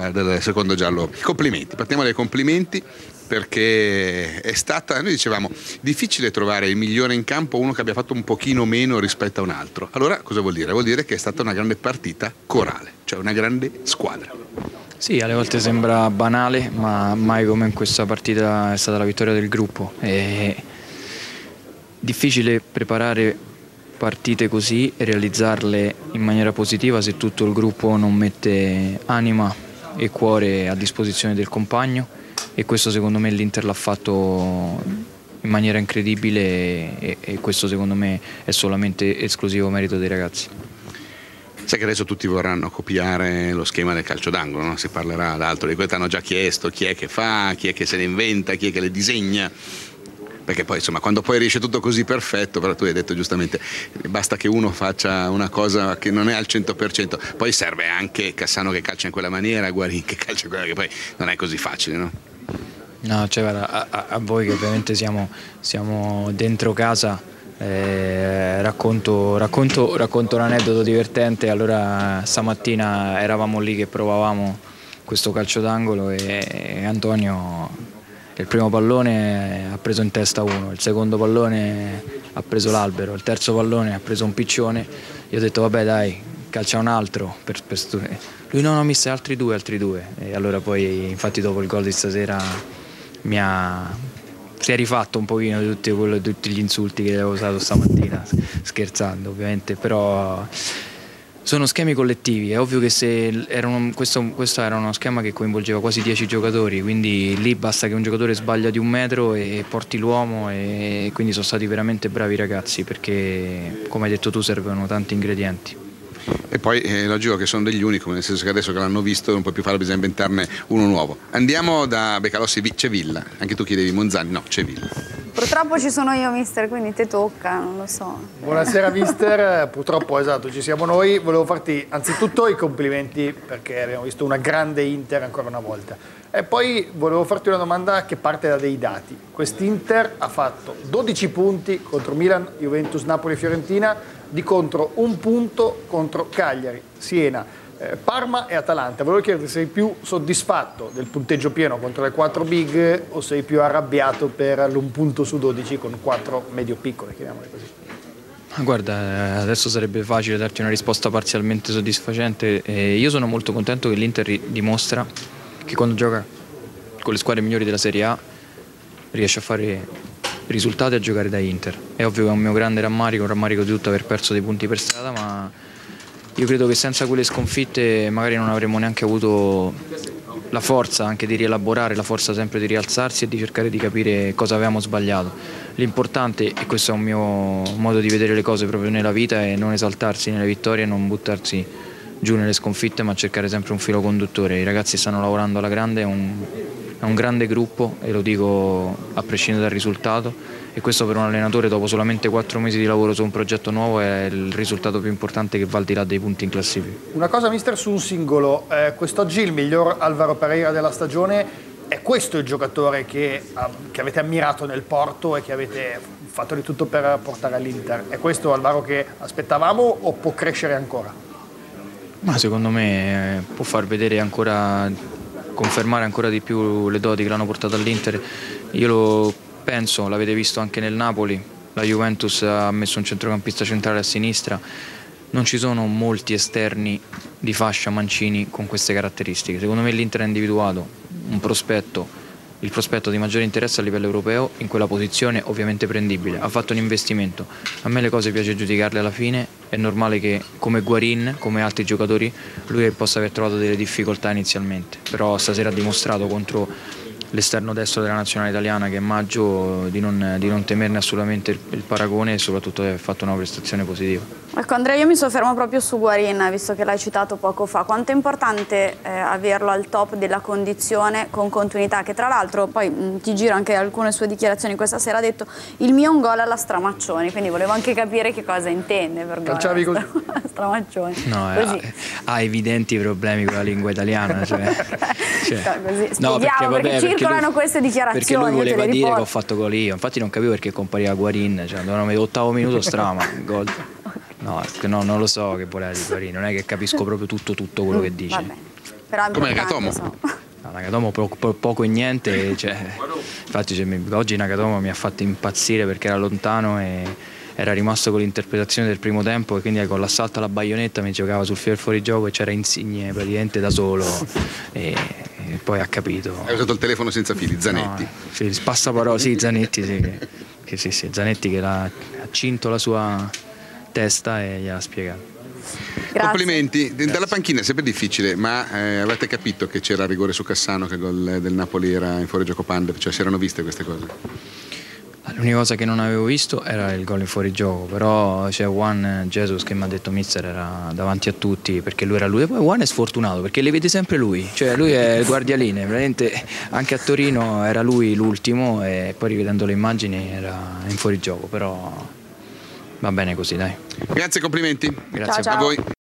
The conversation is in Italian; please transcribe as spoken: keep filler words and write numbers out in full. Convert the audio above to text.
del secondo giallo. Complimenti, partiamo dai complimenti, perché è stata, noi dicevamo, difficile trovare il migliore in campo, uno che abbia fatto un pochino meno rispetto a un altro. Allora cosa vuol dire? Vuol dire che è stata una grande partita corale, cioè una grande squadra. Sì, alle volte sembra banale, ma mai come in questa partita è stata la vittoria del gruppo. È difficile preparare partite così e realizzarle in maniera positiva se tutto il gruppo non mette anima e cuore a disposizione del compagno, e questo secondo me l'Inter l'ha fatto in maniera incredibile e, e questo secondo me è solamente esclusivo merito dei ragazzi. Sai che adesso tutti vorranno copiare lo schema del calcio d'angolo, no? Si parlerà d'altro, di questo hanno già chiesto chi è che fa, chi è che se ne inventa, chi è che le disegna, perché poi insomma quando poi riesce tutto così perfetto, però tu hai detto giustamente, basta che uno faccia una cosa che non è al cento per cento, poi serve anche Cassano che calcia in quella maniera, Guarin che calcia in quella, che poi non è così facile, no? No, cioè guarda, a, a, a voi che ovviamente siamo, siamo dentro casa, eh, racconto, racconto, racconto un aneddoto divertente. Allora stamattina eravamo lì che provavamo questo calcio d'angolo e, e Antonio il primo pallone ha preso in testa uno, il secondo pallone ha preso l'albero, il terzo pallone ha preso un piccione. Io ho detto vabbè dai, calcia un altro per, per lui no no mister, altri due altri due e allora poi infatti dopo il gol di stasera mi ha si è rifatto un pochino di tutti, quello, tutti gli insulti che avevo usato stamattina, scherzando ovviamente, però sono schemi collettivi. È ovvio che se era un, questo, questo era uno schema che coinvolgeva quasi dieci giocatori, quindi lì basta che un giocatore sbaglia di un metro e porti l'uomo, e quindi sono stati veramente bravi ragazzi, perché come hai detto tu servono tanti ingredienti. E poi è logico che sono degli unici, nel senso che adesso che l'hanno visto non puoi più farlo, bisogna inventarne uno nuovo. Andiamo da Becalossi, c'è Villa, anche tu chiedevi Monzani, no, c'è Villa. Purtroppo ci sono io mister, quindi te tocca, non lo so. Buonasera mister, purtroppo esatto, ci siamo noi. Volevo farti anzitutto i complimenti perché abbiamo visto una grande Inter ancora una volta. E poi volevo farti una domanda che parte da dei dati. Quest'Inter ha fatto dodici punti contro Milan, Juventus, Napoli e Fiorentina, di contro un punto contro Cagliari, Siena, eh, Parma e Atalanta. Volevo chiederti se sei più soddisfatto del punteggio pieno contro le quattro big o sei più arrabbiato per l'un punto su dodici con quattro medio piccole, chiamiamole così. Guarda, adesso sarebbe facile darti una risposta parzialmente soddisfacente. Eh, io sono molto contento che l'Inter dimostra che quando gioca con le squadre migliori della Serie A riesce a fare risultati, a giocare da Inter. È ovvio che è un mio grande rammarico, un rammarico di tutto aver perso dei punti per strada, ma io credo che senza quelle sconfitte magari non avremmo neanche avuto la forza anche di rielaborare, la forza sempre di rialzarsi e di cercare di capire cosa avevamo sbagliato. L'importante, e questo è un mio modo di vedere le cose proprio nella vita, è non esaltarsi nelle vittorie e non buttarsi giù nelle sconfitte, ma cercare sempre un filo conduttore. I ragazzi stanno lavorando alla grande, è un, è un grande gruppo e lo dico a prescindere dal risultato, e questo per un allenatore dopo solamente quattro mesi di lavoro su un progetto nuovo è il risultato più importante che va al di là dei punti in classifica. Una cosa mister su un singolo, eh, quest'oggi il miglior Álvaro Pereira della stagione, è questo il giocatore che, che avete ammirato nel Porto e che avete fatto di tutto per portare all'Inter? È questo Álvaro che aspettavamo o può crescere ancora? Ma secondo me eh, può far vedere ancora, confermare ancora di più le doti che l'hanno portato all'Inter. Io lo penso, l'avete visto anche nel Napoli, la Juventus ha messo un centrocampista centrale a sinistra, non ci sono molti esterni di fascia mancini con queste caratteristiche. Secondo me l'Inter ha individuato un prospetto, il prospetto di maggiore interesse a livello europeo in quella posizione ovviamente prendibile, ha fatto un investimento. A me le cose piace giudicarle alla fine, è normale che come Guarin, come altri giocatori, lui possa aver trovato delle difficoltà inizialmente, però stasera ha dimostrato contro l'esterno destro della nazionale italiana, che è Maggio, di non, di non temerne assolutamente il, il paragone e soprattutto ha fatto una prestazione positiva. Ecco Andrea, io mi soffermo proprio su Guarin, visto che l'hai citato poco fa. Quanto è importante eh, averlo al top della condizione con continuità, che tra l'altro poi mh, ti giro anche alcune sue dichiarazioni questa sera, ha detto il mio è un gol alla Stramaccioni, quindi volevo anche capire che cosa intende per gol alla così. Stramaccioni. No, così. Ha, ha evidenti problemi con la lingua italiana, cioè, cioè. Così. No, perché, vabbè, perché circolano perché lui, queste dichiarazioni. Perché lui voleva dire riporto. che ho fatto gol io, infatti non capivo perché compariva Guarin, cioè dovevano ottavo minuto Strama, gol. No, no, non lo so che voleva dire Guarin, non è che capisco proprio tutto tutto quello che dice. Vabbè. Però è Come importante, Nagatomo. insomma. No, Nagatomo po po poco e niente, cioè, infatti cioè, oggi Nagatomo mi ha fatto impazzire perché era lontano e era rimasto con l'interpretazione del primo tempo, e quindi con l'assalto alla baionetta mi giocava sul fior fuorigioco e c'era Insigne praticamente da solo e, e poi ha capito. Hai usato il telefono senza fili, Zanetti. No, sì, spassaparola, sì, Zanetti, sì, che, che sì, sì, Zanetti che l'ha cinto la sua testa e gliel'ha spiegato. Grazie. Complimenti. Grazie. Dalla panchina è sempre difficile, ma eh, avete capito che c'era rigore su Cassano, che il gol del Napoli era in fuorigioco Pandev, cioè si erano viste queste cose? L'unica cosa che non avevo visto era il gol in fuorigioco, però c'è Juan Jesus che mi ha detto mister era davanti a tutti perché lui era lui, e poi Juan è sfortunato perché le vede sempre lui, cioè lui è il guardialine, veramente anche a Torino era lui l'ultimo e poi rivedendo le immagini era in fuorigioco, però va bene così, dai. Grazie, complimenti. Grazie Ciao, ciao. A voi.